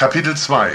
Kapitel 2.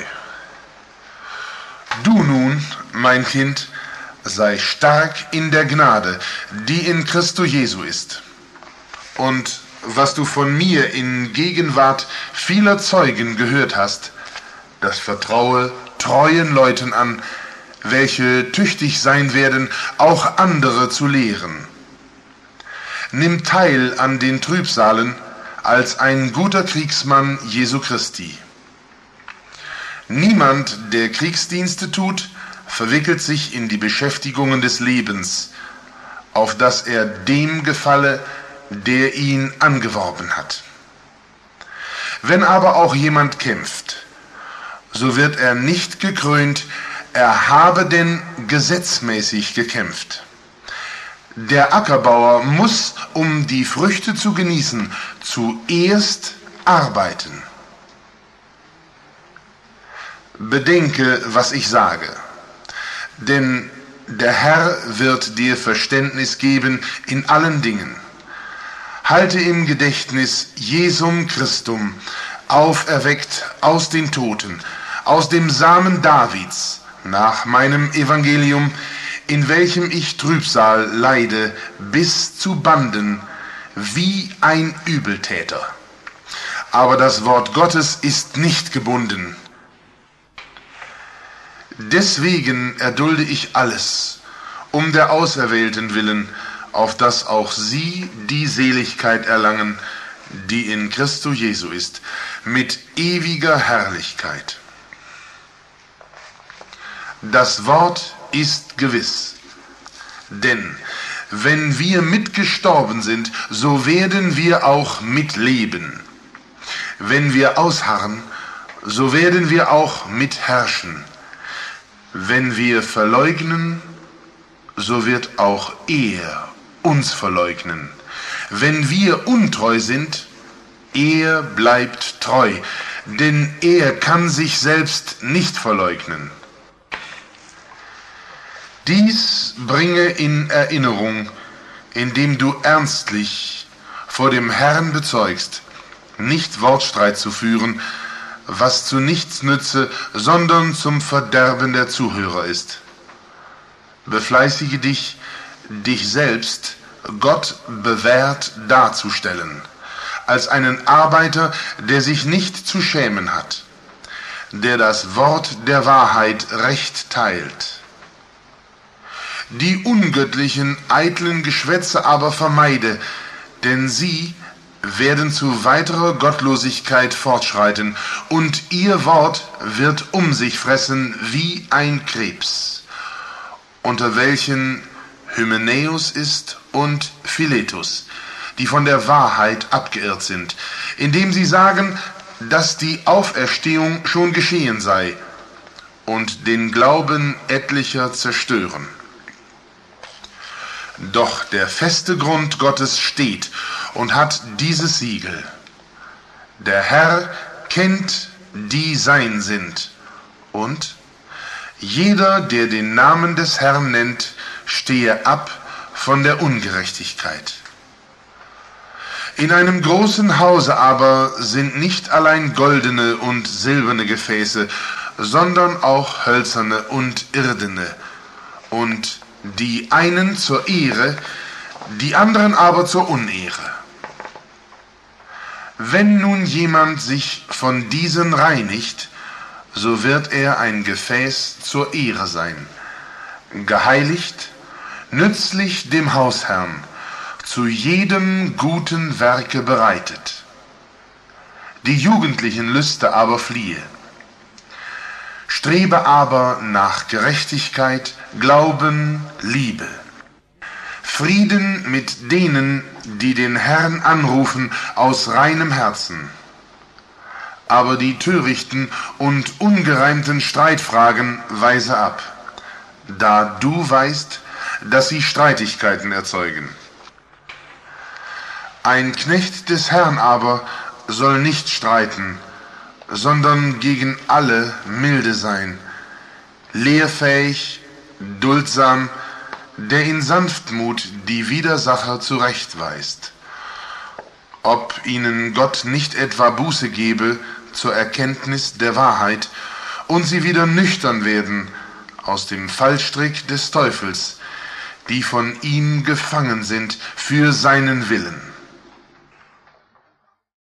Du nun, mein Kind, sei stark in der Gnade, die in Christo Jesu ist. Und was du von mir in Gegenwart vieler Zeugen gehört hast, das vertraue treuen Leuten an, welche tüchtig sein werden, auch andere zu lehren. Nimm teil an den Trübsalen als ein guter Kriegsmann Jesu Christi. Niemand, der Kriegsdienste tut, verwickelt sich in die Beschäftigungen des Lebens, auf dass er dem gefalle, der ihn angeworben hat. Wenn aber auch jemand kämpft, so wird er nicht gekrönt, er habe denn gesetzmäßig gekämpft. Der Ackerbauer muss, um die Früchte zu genießen, zuerst arbeiten. Bedenke, was ich sage, denn der Herr wird dir Verständnis geben in allen Dingen. Halte im Gedächtnis Jesum Christum, auferweckt aus den Toten, aus dem Samen Davids, nach meinem Evangelium, in welchem ich Trübsal leide, bis zu Banden, wie ein Übeltäter. Aber das Wort Gottes ist nicht gebunden. Deswegen erdulde ich alles, um der Auserwählten willen, auf dass auch sie die Seligkeit erlangen, die in Christo Jesu ist, mit ewiger Herrlichkeit. Das Wort ist gewiss, denn wenn wir mitgestorben sind, so werden wir auch mitleben. Wenn wir ausharren, so werden wir auch mitherrschen. Wenn wir verleugnen, so wird auch er uns verleugnen. Wenn wir untreu sind, er bleibt treu, denn er kann sich selbst nicht verleugnen. Dies bringe in Erinnerung, indem du ernstlich vor dem Herrn bezeugst, nicht Wortstreit zu führen, was zu nichts nütze, sondern zum Verderben der Zuhörer ist. Befleißige dich, dich selbst Gott bewährt darzustellen, als einen Arbeiter, der sich nicht zu schämen hat, der das Wort der Wahrheit recht teilt. Die ungöttlichen, eitlen Geschwätze aber vermeide, denn sie werden zu weiterer Gottlosigkeit fortschreiten, und ihr Wort wird um sich fressen wie ein Krebs, unter welchen Hymenäus ist und Philetus, die von der Wahrheit abgeirrt sind, indem sie sagen, dass die Auferstehung schon geschehen sei, und den Glauben etlicher zerstören. Doch der feste Grund Gottes steht und hat dieses Siegel. Der Herr kennt, die sein sind, und jeder, der den Namen des Herrn nennt, stehe ab von der Ungerechtigkeit. In einem großen Hause aber sind nicht allein goldene und silberne Gefäße, sondern auch hölzerne und irdene, und die einen zur Ehre, die anderen aber zur Unehre. Wenn nun jemand sich von diesen reinigt, so wird er ein Gefäß zur Ehre sein, geheiligt, nützlich dem Hausherrn, zu jedem guten Werke bereitet. Die jugendlichen Lüste aber fliehe. Strebe aber nach Gerechtigkeit, Glauben, Liebe. Frieden mit denen, die den Herrn anrufen aus reinem Herzen. Aber die törichten und ungereimten Streitfragen weise ab, da du weißt, dass sie Streitigkeiten erzeugen. Ein Knecht des Herrn aber soll nicht streiten, sondern gegen alle milde sein, lehrfähig, duldsam, der in Sanftmut die Widersacher zurechtweist. Ob ihnen Gott nicht etwa Buße gebe zur Erkenntnis der Wahrheit und sie wieder nüchtern werden aus dem Fallstrick des Teufels, die von ihm gefangen sind für seinen Willen.